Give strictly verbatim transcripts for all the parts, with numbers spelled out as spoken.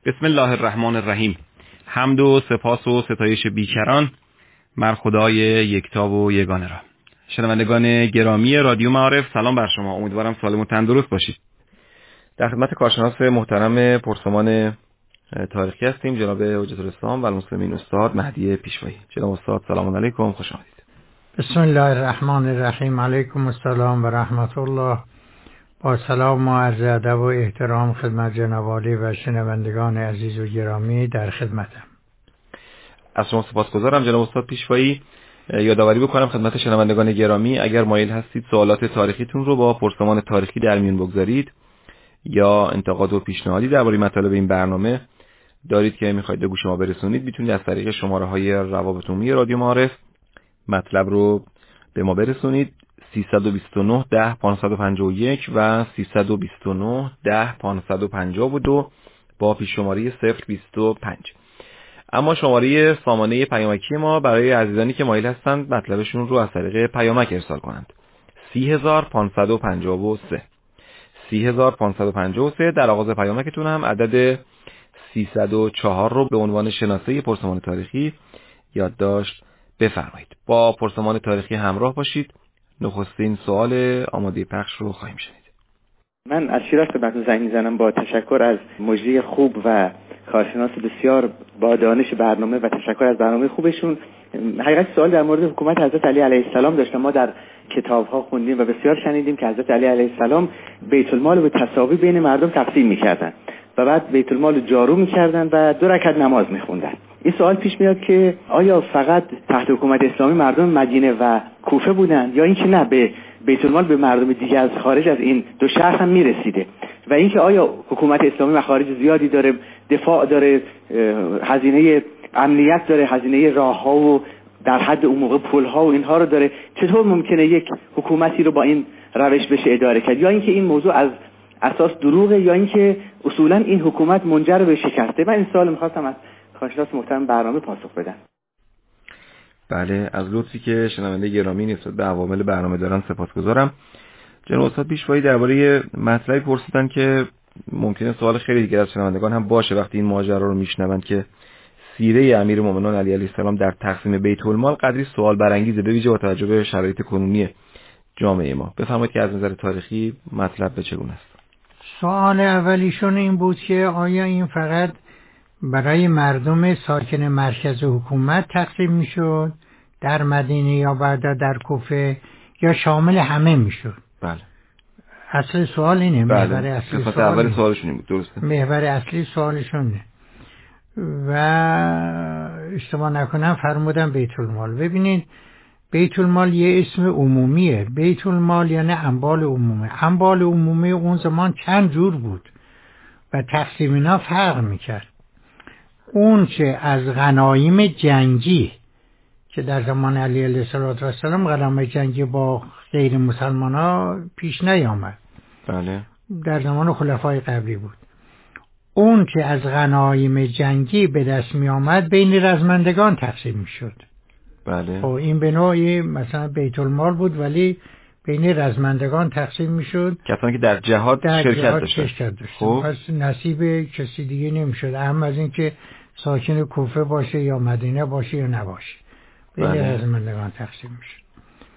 بسم الله الرحمن الرحیم. حمد و سپاس و ستایش بیکران بر خدای یکتا و یگانه را. شنوندگان گرامی رادیو معارف، سلام بر شما. امیدوارم سالم و تندرست باشید. در خدمت کارشناس محترم پرسمان تاریخی هستیم، جناب حجت الاسلام و المسلمین استاد مهدی پیشوایی. جناب استاد سلام علیکم، خوش آمدید. بسم الله الرحمن الرحیم. علیکم السلام و رحمت الله. با سلام و عرض ادب و احترام خدمت جناب عالی و شنوندگان عزیز و گرامی در خدمتم. از شما سپاسگزارم جناب استاد پیشوایی. یادآوری بکنم خدمت شنوندگان گرامی، اگر مایل هستید سوالات تاریخیتون رو با پرسمان تاریخی در میون بگذارید یا انتقاد و پیشنهادی درباره مطالب این برنامه دارید که میخواید به گوش ما برسونید، میتونید از طریق شماره‌های روابط عمومی رادیو معارف مطلب رو به ما برسونید. سیصد و بیست و نه ده پانصد و پنجاه و یک و سیصد و بیست و نه ده پانصد و پنجاه و دو با پیش شماره صفر بیست و پنج. اما شماره سامانه پیامکی ما برای عزیزانی که مایل هستند مطلبشون رو از طریق پیامک ارسال کنند. سی هزار پانصد و پنجاه و سه سی هزار پانصد و پنجاه و سه. در آغاز پیامکتون هم عدد سیصد و چهار رو به عنوان شناسه پرسمان تاریخی یادداشت بفرمایید. با پرسمان تاریخی همراه باشید. نخستین سوال آماده پخش رو خواهیم شنید. من از شیراز خدمتتون زنگ میزنم با تشکر از مجری خوب و کارشناس بسیار با دانش برنامه و تشکر از برنامه خوبشون. حقیقت سوال در مورد حکومت حضرت علی علیه السلام داشتم. ما در کتاب‌ها خوندیم و بسیار شنیدیم که حضرت علی علیه السلام بیت المال رو به تساوی بین مردم تقسیم می‌کردن و بعد بیت المال رو جارو می‌کردن و دو رکعت نماز می‌خوندن. این سوال پیش میاد که آیا فقط تحت حکومت اسلامی مردم مدینه و کوفه بودن یا اینکه نه به بیت المال به مردم دیگه از خارج از این دو شهر هم میرسیده و اینکه آیا حکومت اسلامی مخارج زیادی داره، دفاع داره، هزینه امنیت داره، هزینه راه‌ها و در حد اون موقع پل‌ها و اینها رو داره، چطور ممکنه یک حکومتی رو با این روش بشه اداره کرد؟ یا اینکه این موضوع از اساس دروغه یا اینکه اصولا این حکومت منجر به شکسته؟ من این سوال می‌خواستم از کارشناس محترم برنامه پاسخ بدن. بله، از لطفی که شنونده گرامی نسبت به عوامل برنامه دارن سپاسگزارم. جناب استاد پیشوایی درباره مطلبی پرسیدن که ممکنه سوال خیلی دیگر از شنوندگان هم باشه وقتی این ماجرا رو میشنوند که سیره امیرالمومنین علی علیه السلام در تقسیم بیت المال قدری سوال برانگیزه به ویژه با توجه به شرایط کنونی جامعه ما. بفرمایید که از نظر تاریخی مطلب به چگونه است؟ سوال اولیشون این بود که آیا این فقط برای مردم ساکن مرکز حکومت تقسیم میشد در مدینه یا بعد در کوفه یا شامل همه میشد؟ بله. اصل سوال اینه. بله. محور اصلی سوال اول سوالشون این بود. درسته. محور اصلی سوالشون نه. و اشتباه نکنم فرمودن بیت المال. ببینید بیت المال یه اسم عمومیه. بیت المال یعنی اموال عمومی. اموال عمومی اون زمان چند جور بود و تقسیم اینا فرق میکرد. اون چه از غنایم جنگی که در زمان علی علیه السلام غنایم جنگی با غیر مسلمان ها پیش نیامد. بله. در زمان خلفای قبلی بود. اون که از غنایم جنگی به دست می آمد بین رزمندگان تقسیم می شد. بله. خب این به نوعی مثلا بیت المال بود ولی بین رزمندگان تقسیم می شد. کسانی که در جهاد در شرکت جهاد داشتن. شرکت داشتن. خب پس نصیب کسی دیگه نمی شد. اهم از این که ساکن کوفه باشه یا مدینه باشه یا نباشه. بین بله. رزمندگان تقسیم می شد.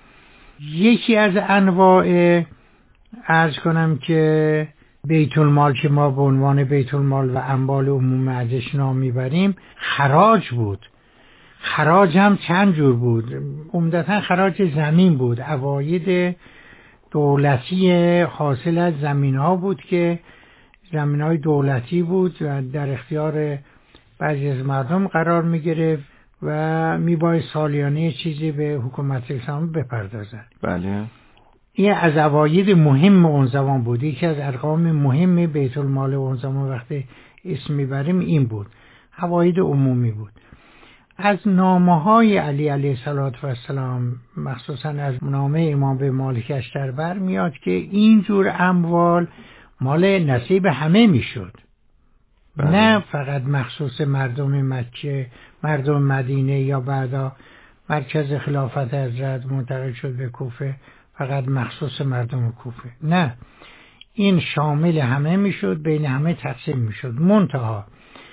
یکی از انواع عرض کنم که بیت المال که ما به عنوان بیت المال و اموال عمومی ازش نام میبریم خراج بود. خراج هم چند جور بود. عمدتا خراج زمین بود. عواید دولتی حاصل از زمین ها بود که زمین های دولتی بود و در اختیار بعضی از مردم قرار میگرفت و میباید سالیانه چیزی به حکومت اسلامی بپردازن. بله. این از عواید مهم اون زمان بود. یکی از ارقام مهم بیت المال اون زمان وقتی اسم میبریم این بود. عواید عمومی بود. از نامه‌های علی علیه السلام مخصوصا از نامه امام به مالک اشتربر میاد که اینجور اموال مال نصیب همه میشد. بله. نه فقط مخصوص مردم مکه، مردم مدینه یا بعدا مرکز خلافت حضرت منتقل شد به کوفه فقط مخصوص مردم کوفه. نه، این شامل همه میشد، بین همه تقسیم میشد. منتها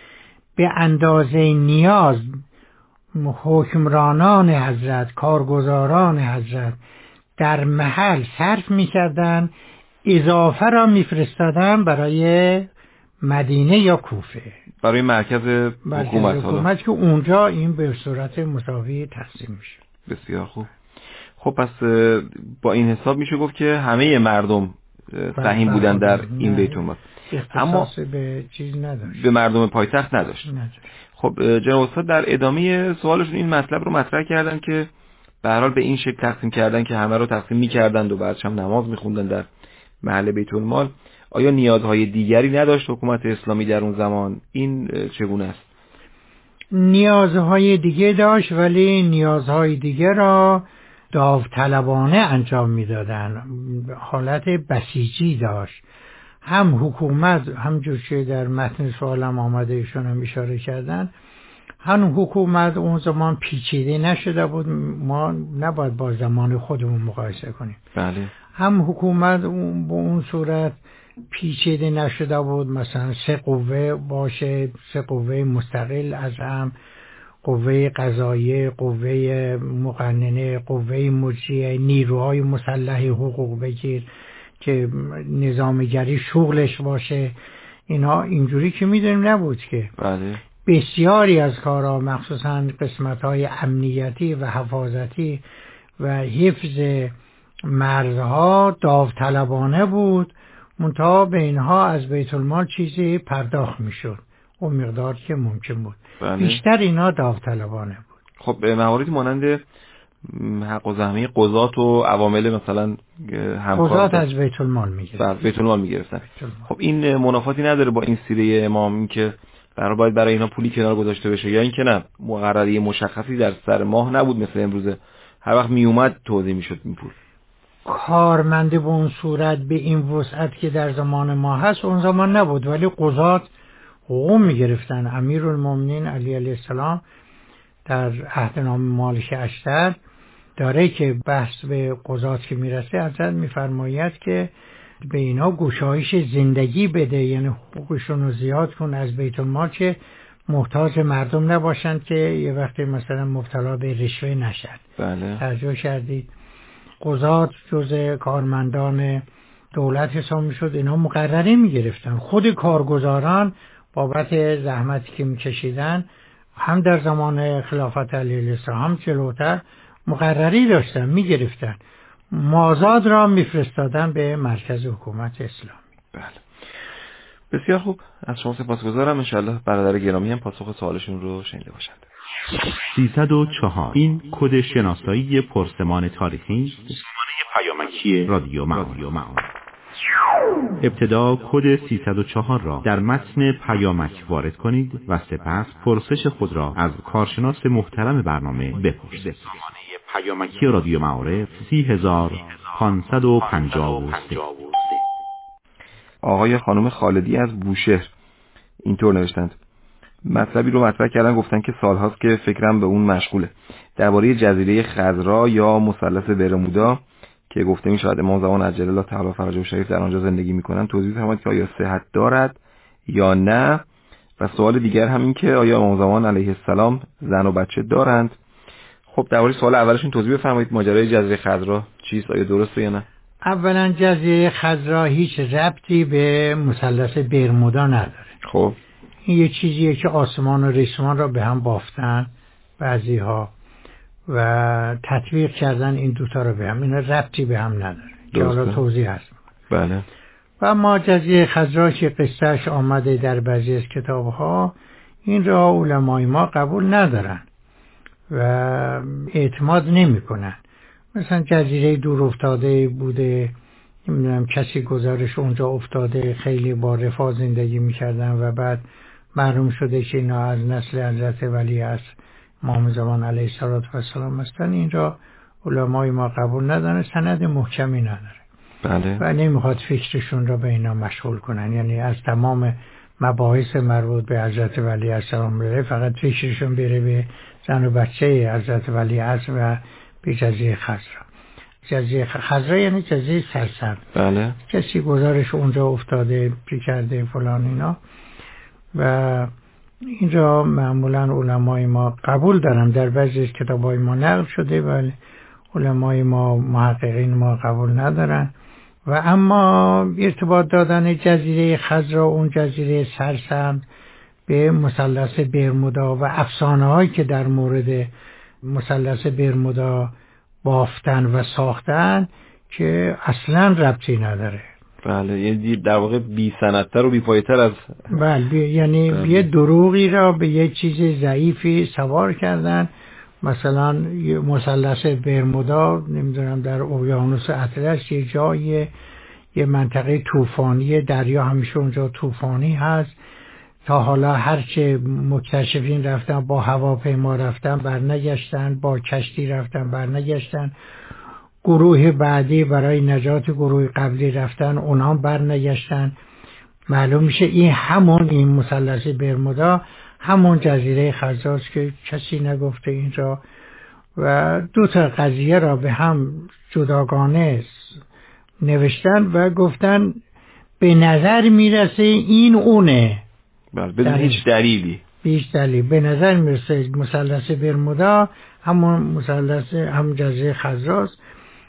به اندازه نیاز حکمرانان حضرت، کارگزاران حضرت در محل صرف می‌کردند، اضافه را می‌فرستادن برای مدینه یا کوفه، برای مرکز حکومت حکومت که اونجا این به صورت مساوی تقسیم میشه. بسیار خوب. خب پس با این حساب میشه گفت که همه مردم سهیم بودن در این بیت المال، اما به چیز نداشت، به مردم پایتخت نداشت. نداشت. خب جناب استاد در ادامه سوالشون این مطلب رو مطرح کردن که به هر حال به این شکل تقسیم کردن که همه رو تقسیم می‌کردند و بعدش هم نماز می‌خوندن در محل بیت المال. آیا نیازهای دیگری نداشت حکومت اسلامی در اون زمان؟ این چگونه است؟ نیازهای دیگه داشت، ولی نیازهای دیگه را داوطلبانه انجام میدادن. حالت بسیجی داشت. هم حکومت، همجور که در متن سوالم آمده ایشون هم اشاره کردن، هم حکومت اون زمان پیچیده نشده بود، ما نباید با زمان خودمون مقایسه کنیم. بله. هم حکومت اون با اون صورت پیچیده نشده بود، مثلا سه قوه باشه، سه قوه مستقل از هم، قوه قضاییه، قوه مقننه، قوه مجریه، نیروهای مسلح حقوق بگیر که نظامگری شغلش باشه. اینا اینجوری که میدونیم نبود که. بله. بسیاری از کارها مخصوصا قسمت‌های امنیتی و حفاظتی و حفظ مرزها داوطلبانه بود، منتها به اینها از بیت المال چیزی پرداخت میشد اون مقدار که ممکن بود. بله. بیشتر اینا داوطلبانه بود. خب مواردی مانند حق و زحمه قضات و عوامل مثلا همکار قضات از بیت المال میگرفتن. بیت المال میگرفتن. خب این منافاتی نداره با این سیره امام، این که برای باید برای اینا پولی کنار گذاشته بشه، یا اینکه نه مقرری مشخصی در سر ماه نبود مثل امروزه، هر وقت می اومد توزیع میشد این پول؟ کارمند به اون صورت به این وسعت که در زمان ما هست اون زمان نبود، ولی قضات حقوق میگرفتن. امیرالمومنین علی علیه السلام در عهدنامه مالک اشتر داره که بحث به قضات که میرسه حضرت میفرماید که به اینا گشایش زندگی بده، یعنی حقوقشون رو زیاد کن از بیت المال که محتاج مردم نباشند که یه وقتی مثلا مبتلا به رشوه نشد. بله. توجه کردید؟ قضات جز کارمندان دولت حساب میشد، اینا مقرری میگرفتن. خود کارگزاران بابت زحمتی که میکشیدن هم در زمان خلافت علی السلام هم جلوتر مقرری داشتن میگرفتن، مازاد را میفرستادن به مرکز حکومت اسلامی. بله. بسیار خوب، از شما سپاسگزارم. انشالله برادر گرامی هم پاسخ سوالشون رو شنیده باشند. سیصد و چهار این کد شناسایی پرسمان تاریخی است. پرسمان پیامکی رادیو معارف. ابتدا کد سیصد و چهار را در متن پیامک وارد کنید و سپس پرسش خود را از کارشناس محترم برنامه بپرسید. پیامکی رادیو معارف سی هزار پانصد و پنجاه و سه. آقای خانم خالدی از بوشهر اینطور نوشتند: مطلبی رو مطرح کردن، گفتن که سالهاست که فکرم به اون مشغوله، درباره جزیره خضرا یا مثلث برمودا که گفته می شود امام زمان عجل الله تعالی فرجه شریف در آنجا زندگی میکنن، توضیح فرمایید که آیا صحت دارد یا نه؟ و سوال دیگر هم این که آیا امام زمان علیه السلام زن و بچه دارند؟ خب درباره سوال اولشون توضیح بفرمایید، ماجرای جزیره خضرا چیست، آیا درسته یا نه؟ اولا جزیره خضرا هیچ ربطی به مثلث برمودا نداره. خب این یه چیزیه که آسمان و ریسمان را به هم بافتن بعضی ها و تطبیق کردن این دوتا رو به هم، این ربطی به هم نداره که حالا توضیح هست. بله. و ما جزیره خضرا که قصهش آمده در بعضی از کتاب ها، این را علمای ما قبول ندارن و اعتماد نمی کنن. مثلا جزیره دور افتاده بوده، نمیدونم کسی گزارش اونجا افتاده، خیلی با رفاه زندگی میکردن و بعد معلوم شده که اینا از نسل حضرت ولی از امام زمان علیه السلام هستن. این را علمای ما قبول ندارن، سند محکمی نداره. بله. و نمیخواد فکرشون را به اینا مشغول کنن، یعنی از تمام مباحث مربوط به حضرت ولی السلام بره فقط فکرشون بره به زن و بچه حضرت ولی عصر و به جزیره خضرا. جزیره خضرا یعنی جزیره سرسبز. بله. کسی گزارش اونجا افتاده پی کرده فلان اینا و این را معمولا علمای ما قبول دارن، در بعضی از کتابای ما نقل شده ولی علمای ما محققین ما قبول ندارن. و اما ارتباط دادن جزیره خزر، اون جزیره سرسبز، به مثلث برمودا و افسانه هایی که در مورد مثلث برمودا بافتن و ساختن که اصلا ربطی نداره. بله، یعنی در واقع بی سندتر و بی پایه‌تر از بله، یعنی بله. یه دروغی را به یه چیز ضعیفی سوار کردن. مثلا مثلث برمودا نمیدونم در اقیانوس اطلس یه جای، یه منطقه طوفانی، دریا همیشه اونجا طوفانی هست. تا حالا هرچه مکتشفین رفتن، با هواپیما رفتن برنگشتن، با کشتی رفتن برنگشتن، گروه بعدی برای نجات گروه قبلی رفتن، اونها برنگشتن. معلوم میشه این همون این مثلث برمودا همون جزیره خزرست که کسی نگفته اینجا. و دو تا قضیه را به هم جداگانه نوشتن و گفتن به نظر میرسه این اونه. بله، بدون هیچ دلیلی. هیچ دلیل. به نظر میرسه مثلث برمودا همون مثلث همون جزیره خزرست.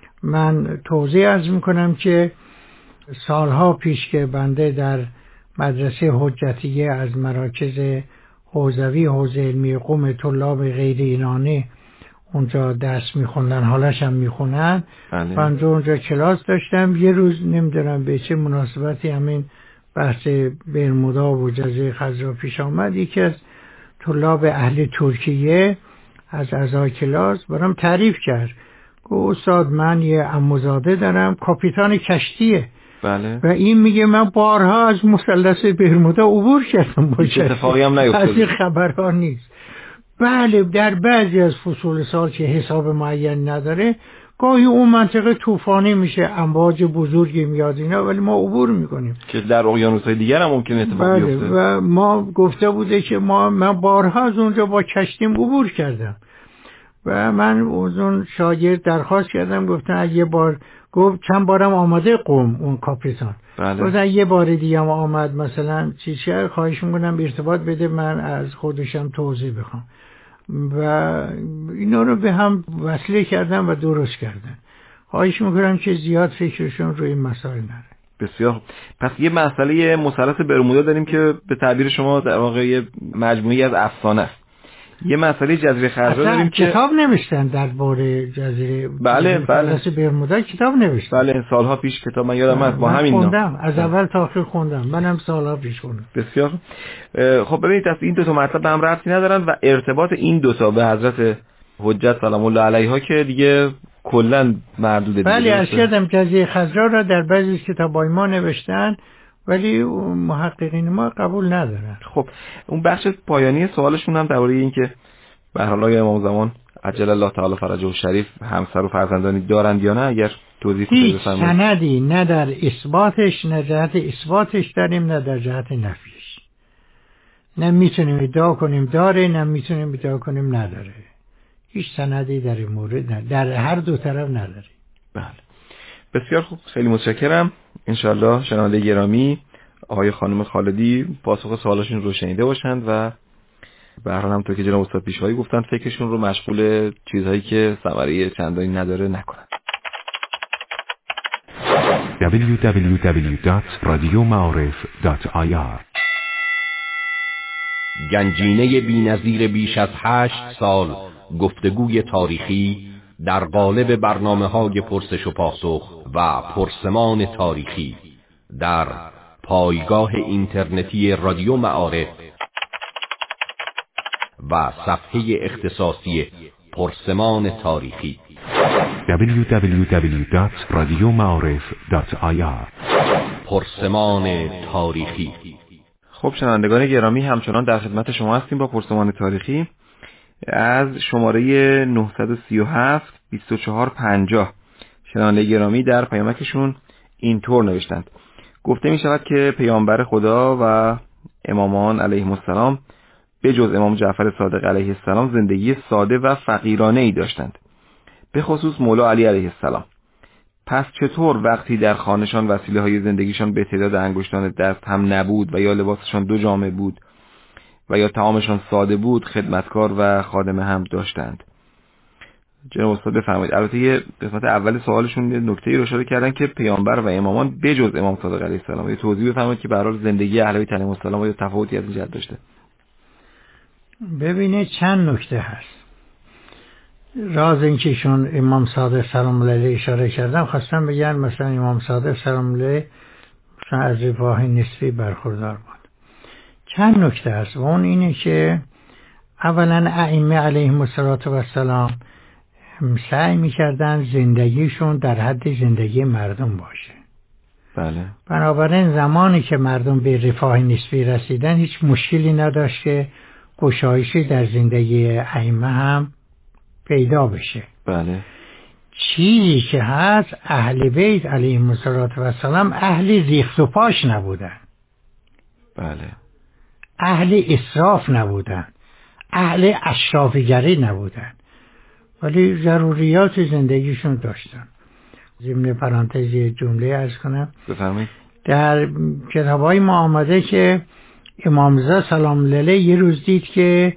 من توضیح عرض میکنم که سالها پیش که بنده در مدرسه حجتیه از مراکز حوزوی حوزه علمی قم طلاب غیر ایرانی اونجا درس میخوندن، حالش هم میخونن. من اونجا کلاس داشتم. یه روز نمیدونم به چه مناسبتی همین بحث برمودا و جزیره خزر پیش آمد. یکی از طلاب اهل ترکیه از اعضای کلاس برام تعریف کرد. گفت استاد من یه عموزاده دارم کاپیتان کشتیه. بله. و این میگه من بارها از مثلث برمودا عبور کردم با کشتی. اتفاقی هم نیفتاد. از این خبرها نیست. بله، در بعضی از فصول سال که حساب معین نداره گاهی اون منطقه طوفانی میشه، امواج بزرگی میاد اینا، ولی ما عبور میکنیم که در اقیانوس‌های دیگر هم ممکنه اتفاق بله. بیفته. و ما گفته بوده که ما من بارها از اونجا با کشتیم عبور کردم. و من اون شاگرد درخواست کردم، گفتن یه بار، گفت چند بارم آمده قم اون کاپیتان. بله. گفتن یه بار دیگه هم آمد مثلا چی شهر، خواهش میکنم ارتباط بده من از خودشم توضیح بخوام. و اینا رو به هم وصله کردن و درست کردن. خواهش میکنم که زیاد فکرشون روی این مسائل نره. بسیار. پس یه مسئله مثلث برمودا داریم که به تعبیر شما در واقع یه مجموعی از افسانه است. یه مسئله جزیره خزر داریم که کتاب نوشتن درباره جزیره بله بله مثلث برمودا کتاب نوشتن. بله، سالها پیش کتاب من یادم هست با همین نام خوندم، از اول تا آخر خوندم. منم سالها پیش خوندم. بسیار. خب ببینید دست این دو تا مطلب به هم ربطی ندارن و ارتباط این دو تا به حضرت حجت سلام الله علیها که دیگه کلا مردود دیگه. بله، از کردم جزیره خزر را در بعضی از کتابای ما نوشتن ولی محققین ما قبول ندارن. خب اون بخش پایانی سوالشون هم درباره این که به هر حال آیا امام زمان عجل الله تعالی فرجه شریف همسر و فرزندانی دارند یا نه، اگر توضیح کنید بفرمایید. هیچ سندی نه در اثباتش، نه جهت اثباتش داریم، نه در جهت نفیش. نه میتونیم ادعا کنیم داره، نه میتونیم ادعا کنیم نداره. هیچ سندی در این مورد نه، در هر دو طرف نداره. بله، بسیار خوب، خیلی متشکرم. انشالله شنونده گرامی آقای خانم خالدی پاسخ سوالاشون رو شنیده باشند و به هر حال همونطور که جناب استاد پیشوایی گفتن فکرشون رو مشغول چیزهایی که ثمره چندانی نداره نکنن. دبلیو دبلیو دبلیو دات رادیو معارف دات آی آر گنجینه بی‌نظیر بیش از هشت سال گفتگوی تاریخی در قالب برنامه‌های پرسش و پاسخ و پرسمان تاریخی در پایگاه اینترنتی رادیو معارف و صفحه اختصاصی پرسمان تاریخی دبلیو دبلیو دبلیو دات رادیو معارف دات آی آر. پرسمان تاریخی. خب شنوندگان گرامی، همچنان در خدمت شما هستیم با پرسمان تاریخی از شماره نه سه هفت بیست و چهار پنجاه. شنونده گرامی در پیامکشون اینطور نوشتند: گفته می شود که پیامبر خدا و امامان علیهم السلام به جز امام جعفر صادق علیه السلام زندگی ساده و فقیرانه ای داشتند، به خصوص مولا علی علیه السلام. پس چطور وقتی در خانه‌شان وسیله های زندگیشان به تعداد انگشتان دست هم نبود و یا لباسشان دو جامه بود و یا طعامشان ساده بود خدمتکار و خادمه هم داشتند. جناب استاد بفرمایید. البته یه قسمت اول سوالشون یه نکته‌ای رو اشاره کردن که پیامبر و امامان بجز امام صادق علیه السلام، یه توضیح بفرمایید که به هر حال زندگی اهل بیت علیهم السلام یا تفاوتی از این جهت داشته. ببینید چند نکته هست. راز اینکه ایشون امام صادق سلام الله علیه اشاره کردن، خواستم بگن مثلا امام صادق سلام الله علیه مثلا از رفاه نسبی برخوردار بود. چند نکته هست و اون اینه که اولا ائمه علیهم السلام سعی میکردن زندگیشون در حد زندگی مردم باشه. بله. بنابراین زمانی که مردم به رفاه نسبی رسیدن هیچ مشکلی نداشت که گشایشی در زندگی ائمه هم پیدا بشه. بله. چیزی که هست اهل بیت علیهم السلام اهل ریخت و پاش نبودن. بله. اهل اسراف نبودن، اهل اشرافیگری نبودن، ولی ضروریات زندگیشون داشتن. ضمن پرانتزی جمله عرض کنم بفرمایید. در کتابای ما آمده که امام رضا سلام الله علیه یه روز دید که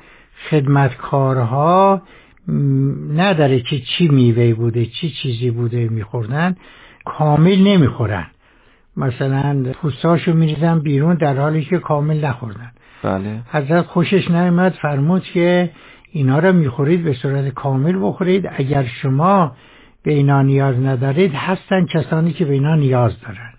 خدمتکارها نداره که چی میوه بوده چی چیزی بوده میخوردن، کامل نمیخورن، مثلا پوستاشو میریزن بیرون در حالی که کامل نخوردن. بله. حضرت خوشش نیامد، فرمود که اینا رو میخورید به صورت کامل بخورید، اگر شما به اینا نیاز ندارید هستن کسانی که به اینا نیاز دارن.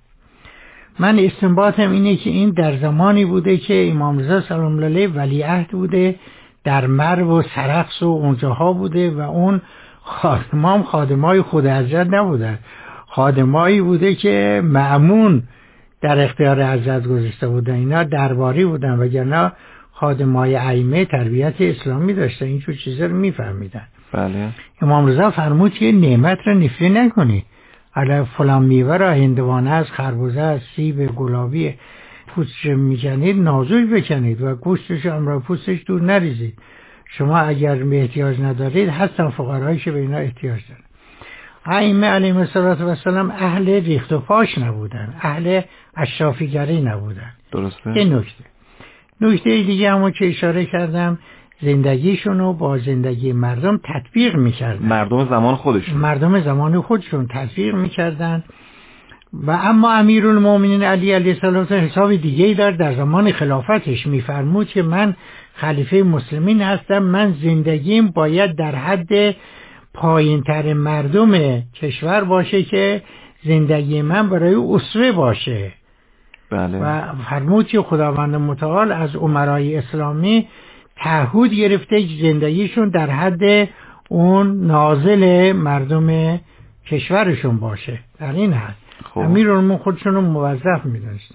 من استنباطم اینه که این در زمانی بوده که امام رضا سلام الله علیه ولیعهد بوده، در مرو و سرخس و اونجاها بوده و اون خادمان خادمای خود حضرت نبودن، خادمایی بوده که مأمون در اختیار حضرت گذاشته بودن، اینا درباری بودن، وگرنه خادمای ائمه تربیت اسلامی داشتن، اینجور چیزا رو میفهمیدن. بله. امام رضا فرمود که نعمت رو نفری نکنی، علی فلان میوه را هندوانه از خربوزه از سیب گلابی پوستش میکنید نازوی بکنید و گوشتش امرا پوستش دور نریزید، شما اگر به احتیاج ندارید هستن فقرایی که به اینا احتیاج دارن. ائمه علیهم السلام اهل ریخت و پاش نبودن، اهل اشرافیگری نبودن. درسته. این نکته. نکته دیگه همون که اشاره کردم، زندگیشون رو با زندگی مردم تطبیق میکردن. مردم زمان خودشون مردم زمان خودشون تطبیق میکردن. و اما امیرالمومنین علی علیه السلام حساب دیگه‌ای داشت. در زمان خلافتش میفرمود که من خلیفه مسلمین هستم، من زندگیم باید در حد پایین‌تر مردم کشور باشه که زندگی من برای اسوه باشه. بله. و فرمود که خداوند متعال از امرای اسلامی تعهد گرفته زندگیشون در حد اون نازل مردم کشورشون باشه. در این حد امیرالمومنین خودشون رو موظف می‌دونستن.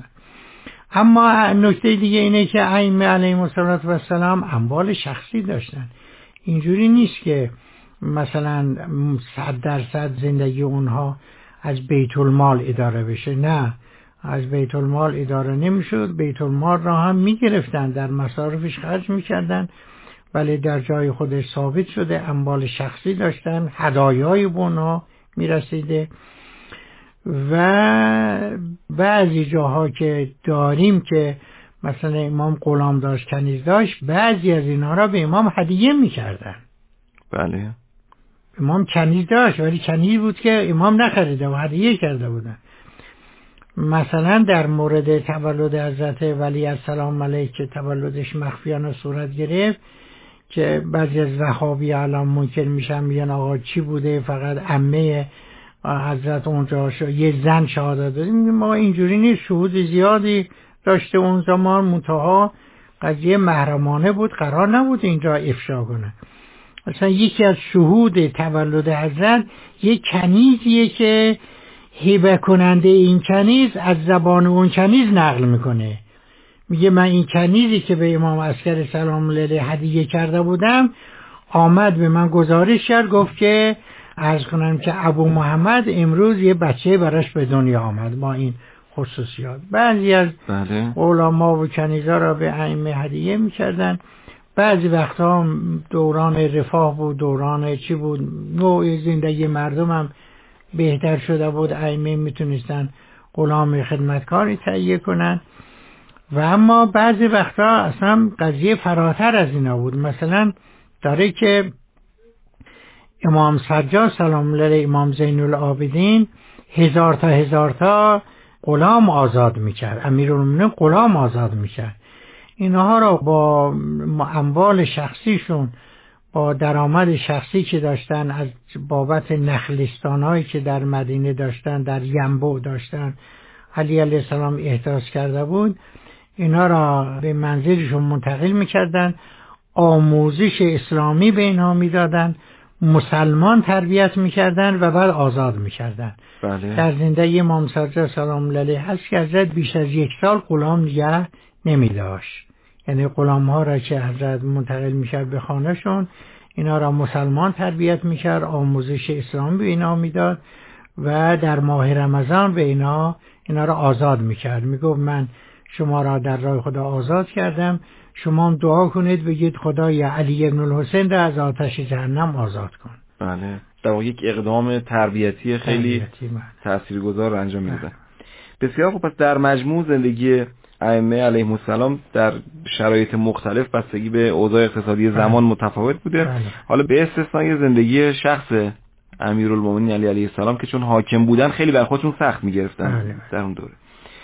اما نکته دیگه اینه که ائمه علیهم السلام اموال شخصی داشتن. اینجوری نیست که مثلا صد درصد زندگی اونها از بیت المال اداره بشه، نه، از بیت المال اداره نمیشد. بیت المال را هم میگرفتن، در مصارفش خرج میکردن، ولی در جای خودش ثابت شده اموال شخصی داشتن، هدایای به اونها میرسیده. و بعضی جاها که داریم که مثلا امام غلام داشت، کنیز داشت، بعضی از اینها را به امام هدیه میکردن. بله. امام کنیز داشت ولی کنیز بود که امام نخریده و هدیه کرده بودن. مثلا در مورد تولد حضرت ولی السلام علیه که تولدش مخفیانه صورت گرفت، که بعضی از وهابی الان ممکن میشن میگن آقا چی بوده، فقط عمه حضرت اونجا شو یه زن شهادت داده. ما اینجوری نیست، شهود زیادی داشته اون زمان، منتها قضیه محرمانه بود، قرار نبود اینجا افشا کنه. مثلا یکی از شهود تولد حضرت یک کنیزیه که هبه کننده این کنیز از زبان اون کنیز نقل میکنه، میگه من این کنیزی که به امام عسکر سلام الله علیه هدیه کرده بودم آمد به من گزارش کرد، گفت که عرض کنم که ابو محمد امروز یه بچه براش به دنیا آمد با این خصوصیات. بعضی از بله. علما و کنیزا را به ائمه هدیه میکردن. بعضی وقتا دوران رفاه بود، دوران چی بود، نوع زندگی مردم هم بهتر شده بود، ائمه میتونستن غلام خدمتکاری تهیه کنن. و اما بعضی وقتا اصلا قضیه فراتر از اینا بود. مثلا داره که امام سجاد سلام الله علیه، امام زین العابدین هزار تا هزار تا غلام آزاد میکرد، امیرالمومنین غلام آزاد میکرد. اینها را با اموال شخصیشون، با درآمد شخصی که داشتن از بابت نخلستانهایی که در مدینه داشتن، در ینبوع داشتن، علی علیه السلام احداث کرده بود، اینا را به منزلشون منتقل میکردن، آموزش اسلامی به اینها میدادن، مسلمان تربیت میکردن و بعد آزاد میکردن. بله. در زندگی امام سجاد سلام الله علیه هست که حضرت بیش از یک سال غلام نگه نمیداشت. یعنی غلام ها را که حضرت منتقل میکرد به خانهشون، اینا را مسلمان تربیت میکرد، آموزش اسلامی به اینا میداد و در ماه رمضان به اینا اینا را آزاد میکرد. میگفت من شما را در راه خدا آزاد کردم، شما هم دعا کنید بگید خدای علی ابن الحسین را از آتش جهنم آزاد کن. بله، در واقع یک اقدام تربیتی خیلی تاثیرگذار رو انجام میدادن. بسیار خوب. پس در مجموع زندگی ائمه علیهم السلام در شرایط مختلف بستگی به اوضاع اقتصادی زمان متفاوت بوده. بله. حالا به استثنای زندگی شخص امیرالمومنین علی علیه السلام که چون حاکم بودن خیلی بر خودشون سخت میگرفتن. بله. در اون دوره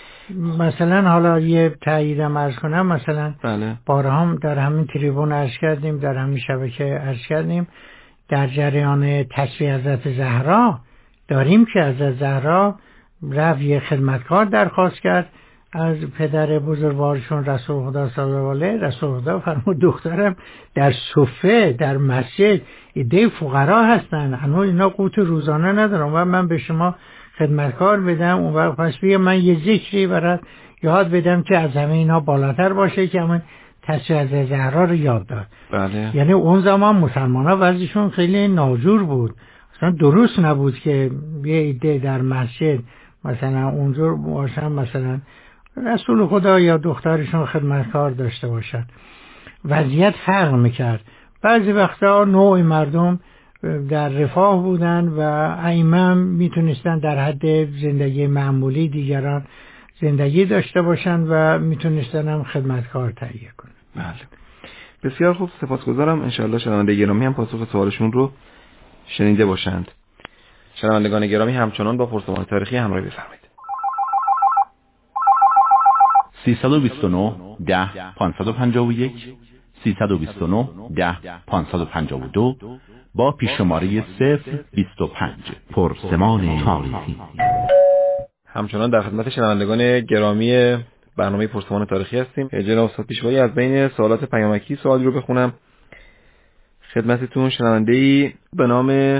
مثلا حالا یه تاییدم عرض کنم، مثلا بله. بارها هم در همین تریبون عرض کردیم، در همین شبکه عرض کردیم، در جریان تصفیه حضرت زهرا داریم که حضرت زهرا رفت یه خدمتکار درخواست کرد از پدر بزرگوارشون رسول خدا صلی الله علیه. رسول خدا فرمود دخترم در صفه در مسجد ایده فقرا هستن، هنوز اینا قوت روزانه ندارن و من به شما خدمتکار بدم، اون وقت پس بیا من یه ذکری برات یاد بدم که از همه اینا بالاتر باشه که من تصویر از زهرا رو یاد داد. بله. یعنی اون زمان مسلمان ها وضعشون خیلی ناجور بود، اصلا درست نبود که یه ایده در مسجد مثلا اونجور باشن، مثلا رسول خدا یا دخترشون خدمتکار داشته باشن. وضعیت فرق میکرد. بعضی وقتا نوع مردم در رفاه بودن و ائمه میتونستن در حد زندگی معمولی دیگران زندگی داشته باشن و میتونستن هم خدمتکار تهیه کنن. بله. بسیار خوب، سپاسگزارم. انشاءالله شنونده گرامی هم پاسخ سوالشون رو شنیده باشند. شنوندگان گرامی همچنان با پرسمان تاریخی همراهی بفرمایید. سیصد و بیست و نه ده پانصد و پنجاه و یک سیصد و بیست و نه ده پانصد و پنجاه و دو با پیششماره صفر بیست و پنج. پرسمان تاریخی. همچنان در خدمت شنوندگان گرامی برنامه پرسمان تاریخی هستیم. جناب استاد پیشوایی، از بین سوالات پیامکی سوالی رو بخونم خدمتتون. شنونده‌ای به نام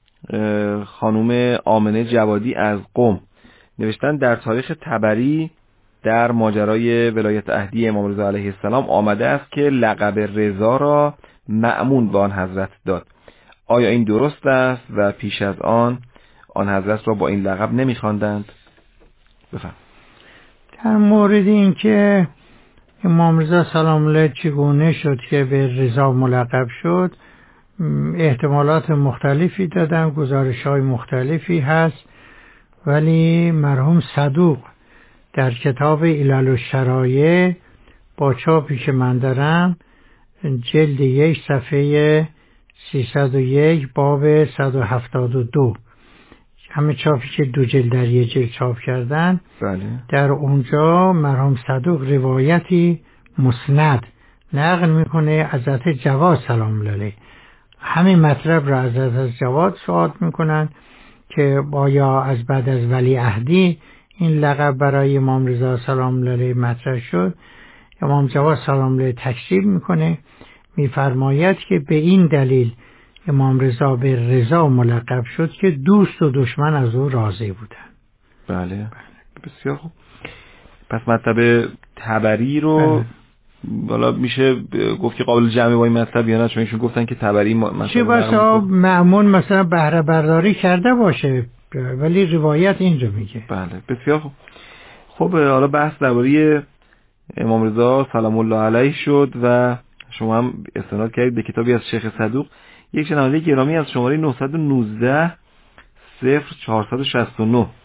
خانم آمنه جوادی از قم نوشتن در تاریخ طبری در ماجرای ولایت عهدی امام رضا علیه السلام آمده است که لقب رضا را مأمون به آن حضرت داد. آیا این درست است و پیش از آن آن حضرت را با این لقب نمی‌خواندند؟ بفهم. در مورد این که امام رضا سلام الله چگونه شد که به رضا ملقب شد، احتمالات مختلفی دادن، گزارش‌های مختلفی هست، ولی مرحوم صدوق در کتاب علل الشرایع با چاپی که من دارم جلد یک صفحه سیصد و یک باب صد و هفتاد و دو، همه چاپی که دو جلد در یک جلد چاپ کردن، بله. در اونجا مرحوم صدوق روایتی مسند نقل میکنه از حضرت جواد سلام الله علیه. همین مطلب را از حضرت جواد سوال میکنن که آیا از بعد از ولی عهدی این لقب برای امام رضا سلام الله علیه مطرح شد. امام جواد سلام الله علیه تکذیب میکنه، میفرماید که به این دلیل امام رضا به رضا ملقب شد که دوست و دشمن از او راضی بودن. بله. بسیار خوب. پس مطلب طبری رو بالا میشه گفت که قابل جمع با این مطلب یا نه، چون ایشون گفتن که طبری مثلا چه بسا معمون مثلا بهره برداری کرده باشه، ولی روایت اینجا میگه. بله. بسیار خوب. خب حالا بحث درباره امام رضا سلام الله علیه شد و شما هم استناد کردید به کتابی از شیخ صدوق. یک شنونده گرامی از شماره نه یک نه صفر چهار شش نه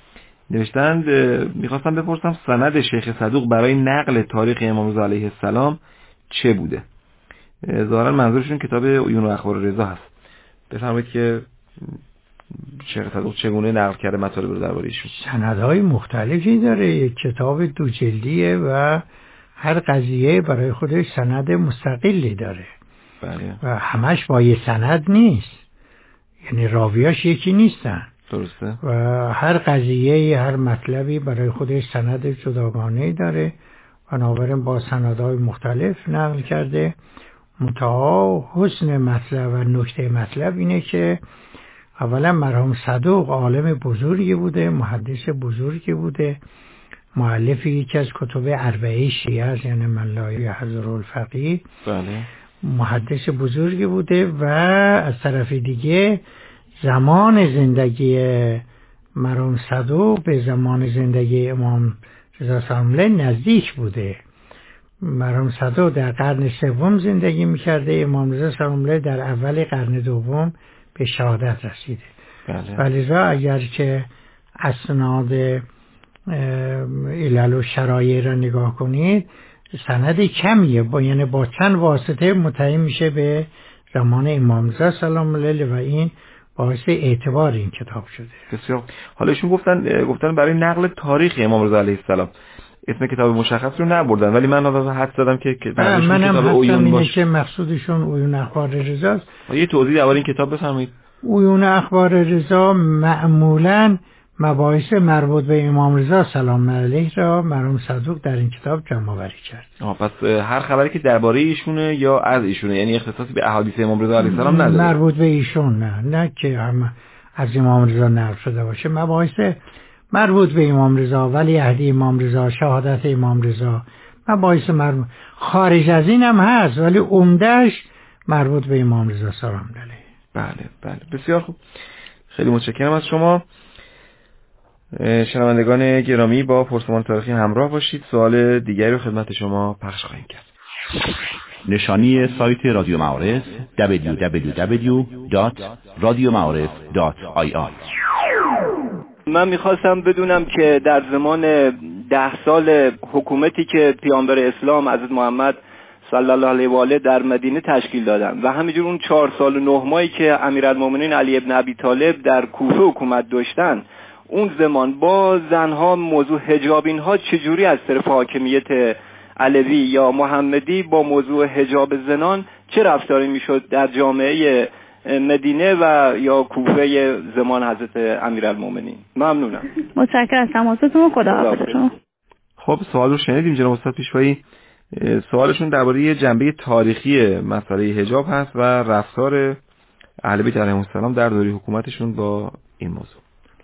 نوشتند میخواستم بپرسم سند شیخ صدوق برای نقل تاریخ امام رضا علیه السلام چه بوده؟ ظاهرا منظورشون کتاب عیون و اخبار رضا هست. بفرمایید که شیخ صدوق چگونه نقل کرده مطالب رو درباره ایشون. سندهای مختلفی داره، یک کتاب دو جلدیه و هر قضیه برای خودش سند مستقلی داره. بله. و همش با یه سند نیست، یعنی راویاش یکی نیستن. درسته. و هر قضیه هر مطلبی برای خودش سند جداگانه‌ای داره، بنابراین با سندهای مختلف نقل کرده. منتها حسن مطلب و نکته مطلب اینه که اولا مرحوم صدوق عالم بزرگی بوده، محدث بزرگی بوده، مؤلف یکی از کتب اربعه شیعه است، یعنی من لا یحضر الفقیه. بله. محدث بزرگی بوده و از طرف دیگه زمان زندگی مرحوم صدوق به زمان زندگی امام رضا سلام الله نزدیک بوده. مرحوم صدوق در قرن سوم زندگی می‌کرده، امام رضا سلام الله در اول قرن دوم به شهادت رسیده. بله. ولذا اگر که اسناد علل و شرایع را نگاه کنید سند کمیه، با یعنی با چند واسطه متعین میشه به زمان امام رضا سلام الله علیه و این باعث اعتبار این کتاب شده. بسیار. حالا ایشون گفتن گفتن برای نقل تاریخ امام رضا علیه السلام اسم کتاب مشخص رو نبردن، ولی من حالا حد زدم که منم کتاب عیون باشه که مقصودشون عیون اخبار رضا است. یه توضیح درباره این کتاب بفرمایید. عیون اخبار رضا معمولاً مباحث مربوط به امام رضا سلام الله علیه را مرحوم صدوق در این کتاب جمع آوری کرد. آها، پس هر خبری که درباره ایشونه یا از ایشونه، یعنی اختصاصی به احادیث امام رضا علیه السلام نداره. مربوط به ایشون نه، نه که هم از امام رضا نقل شده باشه. مباحث مربوط به امام رضا، ولی عهد امام رضا، شهادت امام رضا، مباحث مربوط خارج از این هم هست، ولی عمدهش مربوط به امام رضا سلام الله علیه. بله بله، بسیار خوب. خیلی متشکرم از شما. شنوندگان گرامی، با پرسمان تاریخی همراه باشید. سوال دیگری رو خدمت شما پخش خواهیم کرد. نشانی سایت رادیو معارف دبلیو دبلیو دبلیو دات رادیو معارف دات آی آر. من میخواستم بدونم که در زمان ده سال حکومتی که پیامبر اسلام حضرت محمد صلی الله علیه و آله در مدینه تشکیل دادن و همینجور اون چهار سال و نه ماهی که امیرالمومنین علی ابن ابی طالب در کوفه حکومت داشتن، اون زمان با زنها موضوع حجاب اینها چجوری از طرف حاکمیت علوی یا محمدی با موضوع حجاب زنان چه رفتاری میشد در جامعه مدینه و یا کوفه زمان حضرت امیرالمومنین؟ ممنونم. متشکرم از تماستون. خداحافظ. خب سوال رو شنیدیم جناب استاد پیشوایی. سوالشون درباره جنبه تاریخی مسئله حجاب هست و رفتار اهل بیت علیهم السلام در دوره حکومتشون با این موضوع.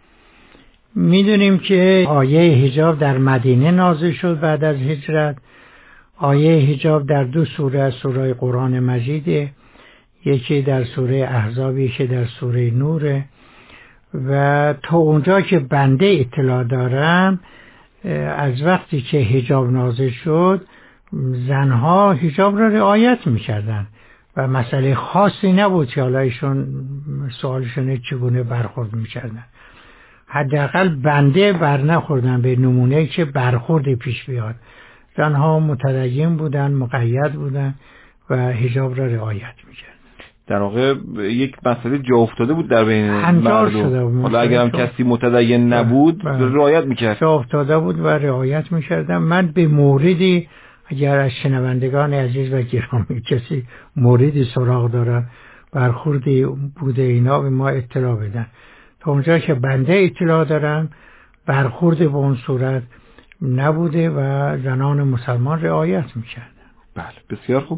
میدونیم که آیه حجاب در مدینه نازل شد بعد از هجرت. آیه حجاب در دو سوره از سوره قرآن مجیده، یکی در سوره احزاب، یکی در سوره نوره. و تا اونجا که بنده اطلاع دارم از وقتی که حجاب نازل شد زنها حجاب را رعایت میکردن و مسئله خاصی نبود که حالا ایشون سوالشونه چگونه برخورد میکردن. حداقل بنده بر نخوردن به نمونه‌ای که برخورد پیش بیاد. زنها متدین بودن، مقید بودن و حجاب را رعایت میکردن. در واقع یک مسئله جا افتاده بود در بین مردم. حالا اگر هم کسی متدین نبود رعایت میکرد. جا افتاده بود و رعایت میکردن. من به موردی اگر از شنوندگان عزیز و گرامی کسی موردی سراغ دارن برخوردی بوده اینا به ما اطلاع بدن. تا اونجا که بنده اطلاع دارم برخورد به اون صورت نبوده و زنان مسلمان رعایت میکردن. بله بسیار خوب.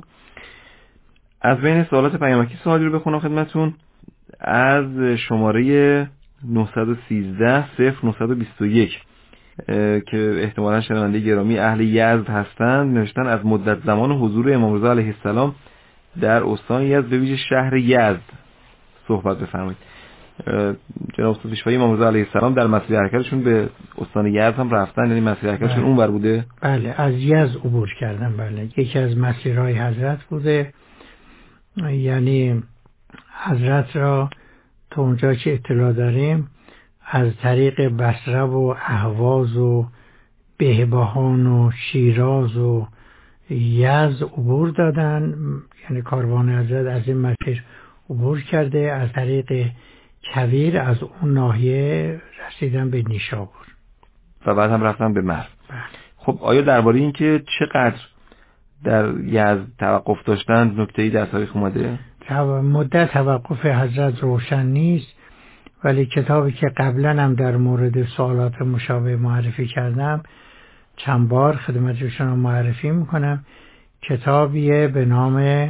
از بین سوالات پیامکی سوالی رو بخونم خدمتون از شماره نهصد و سیزده صفر نهصد و بیست و یک که احتمالاً شنونده گرامی اهل یزد هستند. نوشتن از مدت زمان حضور امام رضا علیه السلام در استان یزد به ویژه شهر یزد صحبت بفرمایید. جناب استاد پیشوایی امام رضا علیه السلام در مسیر حرکتشون به استان یزد هم رفتن، یعنی مسیر حرکتشون اون ور بوده؟ بله از یزد عبور کردن. بله یکی از مسیرهای حضرت بوده، یعنی حضرت را تا اونجا که اطلاع داریم از طریق بصره و اهواز و بهبهان و شیراز و یزد عبور دادن، یعنی کاروان حضرت از این مسیر عبور کرده، از طریق کویر از اون ناحیه رسیدن به نیشابور و بعد هم رفتن به مرو. خب آیا درباره این که چقدر در یزد توقف داشتند نکته‌ای در تاریخ اومده؟ مدت توقف حضرت روشن نیست، ولی کتابی که قبلا هم در مورد سوالات مشابه معرفی کردم چند بار خدمتشون معرفی میکنم. کتابیه به نام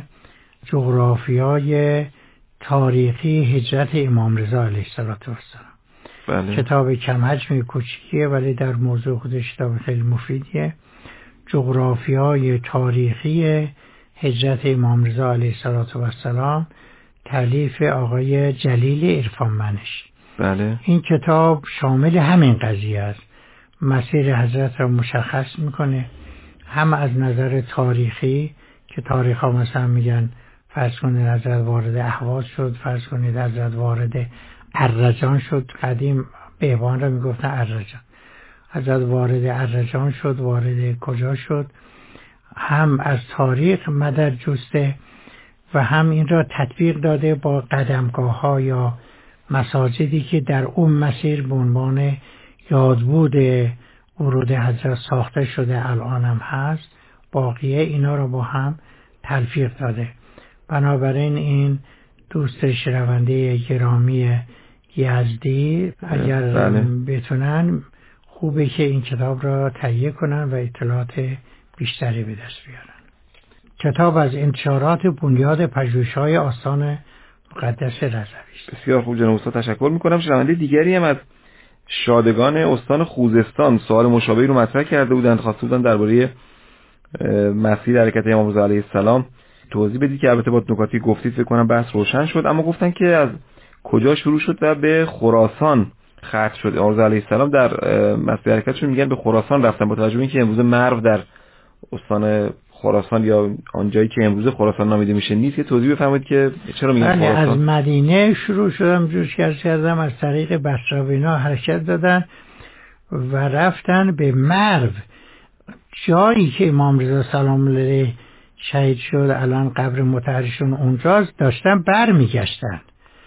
جغرافیای تاریخی هجرت امام رضا علیه السلام. بله. کتاب کم حجمی کوچیکیه ولی در موضوع خودش کتاب خیلی مفیدیه. جغرافیای تاریخی هجرت امام رضا علیه السلام، تالیف آقای جلیل عرفانمنش. بله. این کتاب شامل همین قضیه است، مسیر حضرت را مشخص میکنه، هم از نظر تاریخی که تاریخ ها مثلا میگن فرض کنید حضرت وارد اهواز شد، فرض کنید حضرت وارد ارجان شد، قدیم بهبان را میگفتن ارجان، حضرت وارد ارجان شد، وارد کجا شد، هم از تاریخ مدد جسته و هم این را تطبیق داده با قدمگاه ها یا مساجدی که در اون مسیر به عنوان یادبود ورود حضرت ساخته شده الان هم هست، باقیه اینا را با هم تلفیق داده. بنابراین این دوست شنونده گرامی یزدی اگر بله. بتونن خوبه که این کتاب را تهیه کنن و اطلاعات بیشتری به دست بیارن. کتاب از انتشارات بنیاد پژوهش‌های آستان مقدس رضوی است. بسیار خوب جناب استاد، تشکر می‌کنم. شنونده دیگری هم از شادگان استان خوزستان سوال مشابهی رو مطرح کرده بودند، خواسته بودند درباره مسیر حرکت امام رضا علیه السلام توضیح بدید که البته با نکاتی گفتید فکر کنم بحث روشن شد، اما گفتن که از کجا شروع شد و به خراسان ختم شد. امام رضا علیه السلام در مسیر حرکتشون میگن به خراسان رفتن، با توجه به اینکه امروز مرو در استان خراسان یا آن جایی که امروز خراسان نامیده میشه نیست، یه توضیح بفرمایید که چرا میگن خراسان؟ از مدینه شروع شدم جوش کردم، از طریق بصره و اینا حرکت دادن و رفتن به مرو، جایی که امام رضا سلام علیه شهید شد، الان قبر مطهرشون اونجاست، داشتن بر میگشتن.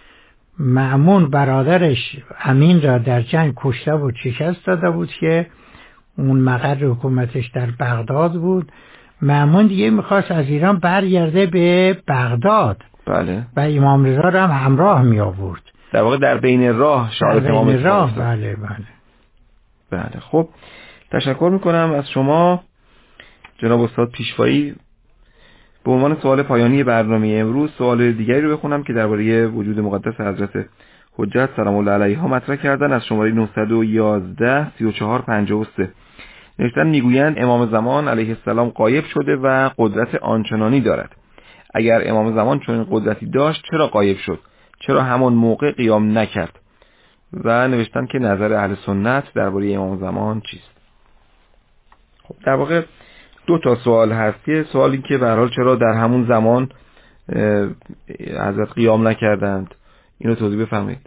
مأمون برادرش امین را در جنگ کشته بود، شکست داده بود که اون مقر حکومتش در بغداد بود. مأمون دیگه میخواست از ایران برگرده به بغداد. بله. و امام رضا را هم همراه می آورد. در واقع در بین راه شهادت امام رضا. راه بله بله. بله خب تشکر میکنم از شما جناب استاد پیشوایی. به عنوان سوال پایانی برنامه امروز سوال دیگری رو بخونم که درباره وجود مقدس حضرت حجت سلام الله علیها مطرح کردن، از شماره نهصد و یازده سی و چهار پنجاه و سه. نوشتن میگویند امام زمان علیه السلام غایب شده و قدرت آنچنانی دارد. اگر امام زمان چنین قدرتی داشت چرا غایب شد؟ چرا همون موقع قیام نکرد؟ و نوشتن که نظر اهل سنت درباره امام زمان چیست؟ خب در واقع دو تا سوال هست. یه سوالی که به هر حال چرا در همون زمان حضرت قیام نکردند، اینو توضیح بفرمایید.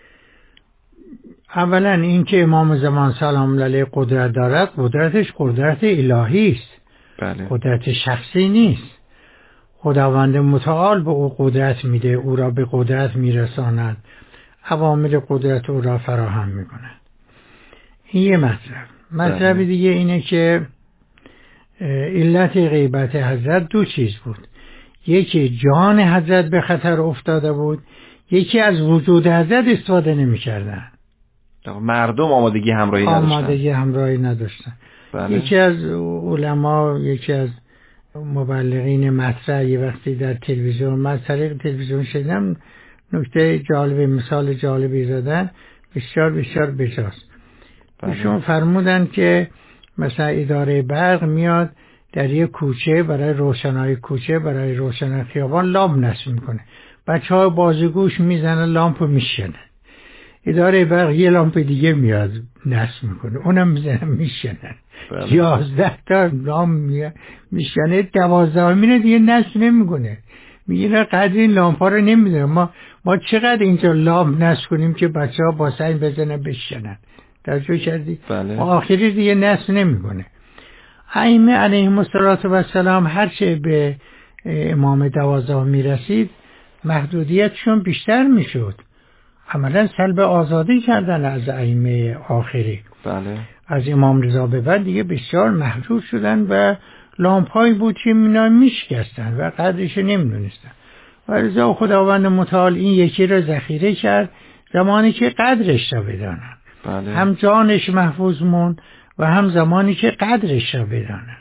اولا این که امام زمان سلام علیه قدرت دارد، قدرتش قدرت الهی است. بله. قدرت شخصی نیست. خداوند متعال به او قدرت میده، او را به قدرت میرساند، عوامل قدرت او را فراهم میکنند. این یه مطلب. مطلب بله. دیگه اینه که علت غیبت حضرت دو چیز بود. یکی جان حضرت به خطر افتاده بود، یکی از وجود حضرت استفاده نمی کردن. مردم آمادگی همراهی نداشتن. آمادگی همراهی نداشتن. بله. یکی از علما، یکی از مبلغین مطرح یه وقتی در تلویزیون، من از طریق تلویزیون شدم، نکته جالب، مثال جالبی زدن بسیار بسیار بجاست. ایشون فرمودن که مثلا اداره برق میاد در یک کوچه برای روشنایی کوچه، برای روشنایی خیابان لامپ نصب میکنه، بچه ها بازیگوش میزنن لامپ میشنن. اداره برق یه لامپ دیگه میاد نصب میکنه، اونم میزنن میشنن. یازده تا لامپ میشنه، دوازده مینه دیگه نصب نمیکنه، میگه قدر این لامپا رو نمیدونه. ما ما چقدر اینجا لامپ نصب کنیم که بچه ها با سنگ بزنن بشکنن. توجه کردی؟ بله. آخری دیگه نصب نمیکنه. ائمه علیهم السلام هرچه به امام دوازده میرسید محدودیتشون بیشتر میشد. عملا سلب آزادی کردن از ائمه آخری. بله. از امام رضا به بعد دیگه بسیار محدود شدن و لامپایی بود که اینا میشکستن و قدرش نمیدونستن. و رضا خداوند متعال این یکی رو ذخیره کرد زمانی که قدرش را بدانن. بله. هم جانش محفوظ موند و هم زمانی که قدرش را بدانن.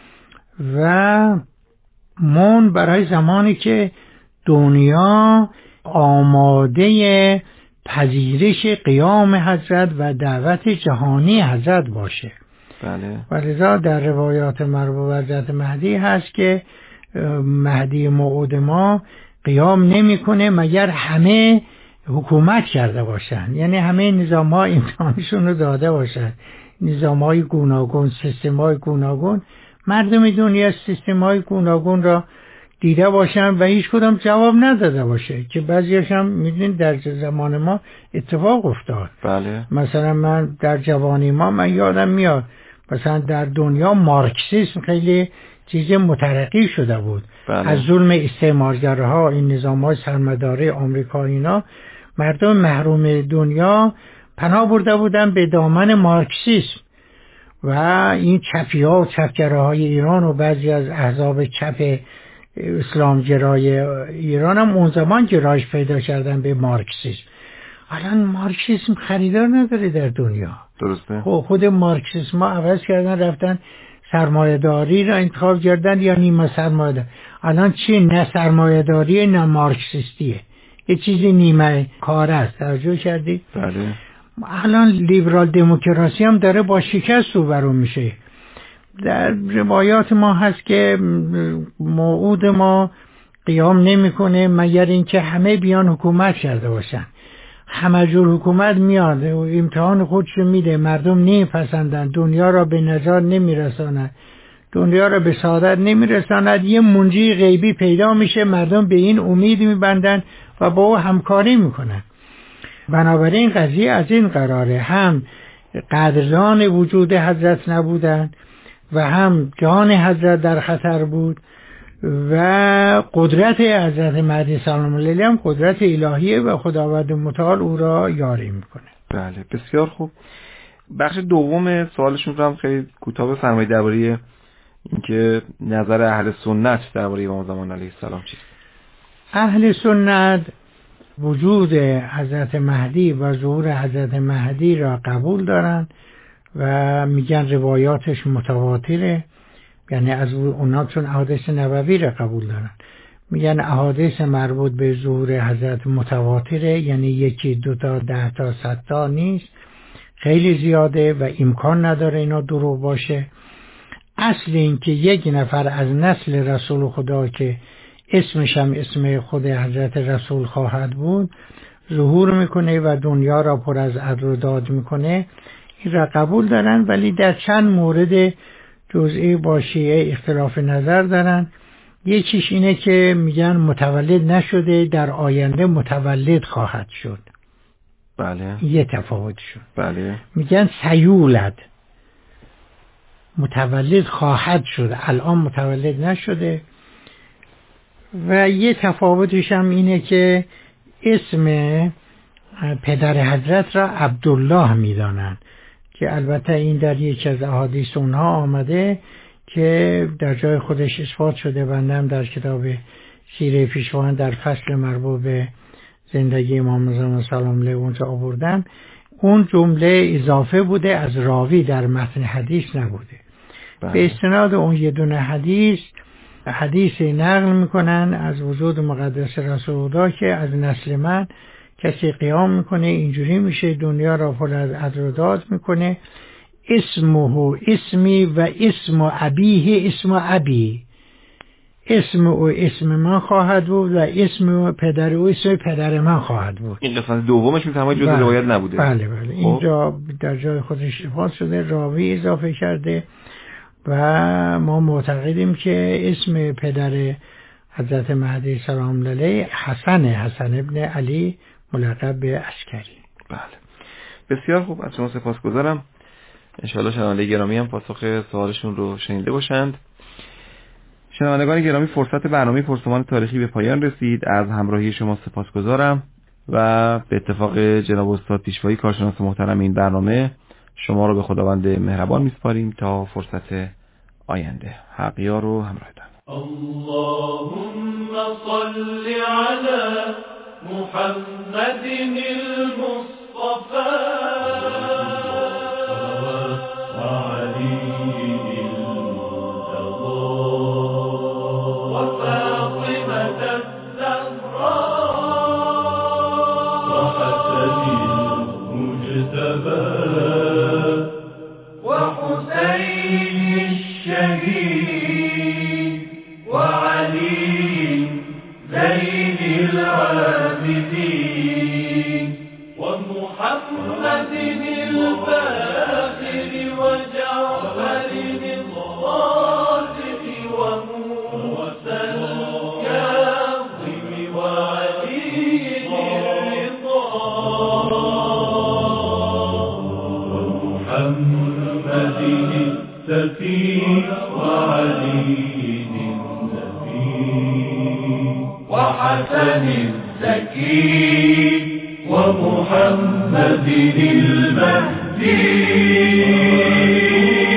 و مون برای زمانی که دنیا آماده پذیرش قیام حضرت و دعوت جهانی حضرت باشه. بله. و لذا در روایات مربوط به حضرت مهدی هست که مهدی موعود ما قیام نمیکنه مگر همه حکومت کرده باشن، یعنی همه نظام ها امتحانشون رو داده باشن، نظام های گوناگون، سیستم های گوناگون. مردم دنیا سیستم های گوناگون را دیده باشن و هیچ کدام جواب نداده باشه که بعضیش هم میدونید در زمان ما اتفاق افتاد. بله. مثلا من در جوانی ما من یادم میاد مثلا در دنیا مارکسیسم خیلی چیز مترقی شده بود. بله. از ظلم استعمارگرها، این نظام‌های سرمایه‌داری آمریکا اینا، مردم محروم دنیا پناه برده بودن به دامن مارکسیسم و این چپی‌ها و چپگراهای ایران و بعضی از احزاب چپ اسلام گرای ایران هم اون زمان گرایش پیدا کردن به مارکسیسم. الان مارکسیسم خریدار نداره در دنیا. درسته. خب خود مارکسیسم ما عوض کردن رفتن سرمایه‌داری را انتخاب کردن یا نیمه سرمایه‌داری. الان چی؟ نه سرمایه‌داری نه مارکسیستیه، یه چیزی نیمه کار است. توجه کردی؟ بله. الان لیبرال دموکراسی هم داره با شکست روبرو میشه. در روایات ما هست که موعود ما قیام نمیکنه مگر اینکه همه بیان حکومت کرده باشن. همه جور حکومت میاد و امتحان خودش میده، مردم نمیپسندن، دنیا را به نجات نمیرساند، دنیا را به سعادت نمیرساند، یه منجی غیبی پیدا میشه، مردم به این امید میبندن و با او همکاری میکنن. بنابراین قضیه از این قراره، هم قدردان وجود حضرت نبودن و هم جان حضرت در خطر بود و قدرت حضرت مهدی سلام الله علیه هم قدرت الهیه و خداوند متعال او را یاری میکنه. بله بسیار خوب. بخش دوم سوالشون رو هم خیلی کوتاه بفرمایید درباره اینکه نظر اهل سنت درباره امام زمان علیه السلام چیست؟ اهل سنت وجود حضرت مهدی و ظهور حضرت مهدی را قبول دارن و میگن روایاتش متواتره، یعنی از اونا چون احادیث نبوی را قبول دارن میگن احادیث مربوط به ظهور حضرت متواتره، یعنی یکی دو تا ده تا صد تا نیست، خیلی زیاده و امکان نداره اینا دروغ باشه. اصل این که یک نفر از نسل رسول خدا که اسمش هم اسم خود حضرت رسول خواهد بود ظهور میکنه و دنیا را پر از عدل و داد میکنه، این را قبول دارن، ولی در چند مورد جزئی با شیعه اختلاف نظر دارن. یکیش اینه که میگن متولد نشده، در آینده متولد خواهد شد. بله. یه تفاوتشون. بله. میگن سیولد، متولد خواهد شد، الان متولد نشده. و یه تفاوتش هم اینه که اسم پدر حضرت را عبدالله میدانن که البته این در یکی از احادیث اونها آمده که در جای خودش اثبات شده، بندم در کتاب سیره پیشوان در فصل مربوط به زندگی امام زمان سلام علیه اونجا آوردن. اون جمله اضافه بوده، از راوی در متن حدیث نبوده. بله. به استناد اون یه دونه حدیث حدیث نقل میکنن از وجود مقدس رسول خدا که از نسل من کسی قیام میکنه اینجوری میشه دنیا را پر از عدل و داد میکنه، اسمه اسمی و اسم ابیه اسم ابی، اسم او اسم من خواهد بود و اسم پدر او اسم پدر من خواهد بود. این قسمت دومش میفهمه جزء بله. روایت نبوده. بله بله. اینجا در جای خودش اضافه شده، راوی اضافه کرده و ما معتقدیم که اسم پدر حضرت مهدی سلام علیه حسن حسن ابن علی ملقب به عسکری. بله بسیار خوب، از شما سپاسگزارم. انشاءالله شنوندگان گرامی هم پاسخ سوالشون رو شنیده باشند. شنوندگان گرامی، فرصت برنامه پرسمان تاریخی به پایان رسید. از همراهی شما سپاسگزارم و به اتفاق جناب استاد پیشوایی کارشناس محترم این برنامه شما رو به خداوند مهربان میسپاریم تا فرصت آینده. حقیار رو همراه دارم. اللهم صل على محمد المصطفى وعلي المرتضى وفاطمة الزهراء وحسن المجتبى وحسين الشهيد وعلي زين العابدين ومحمد الباقر وجعفر الصادق وموسى الكاظم وعلي الرضا ومحمد السفي وعلي وحسن الزكي ومحمد المهدي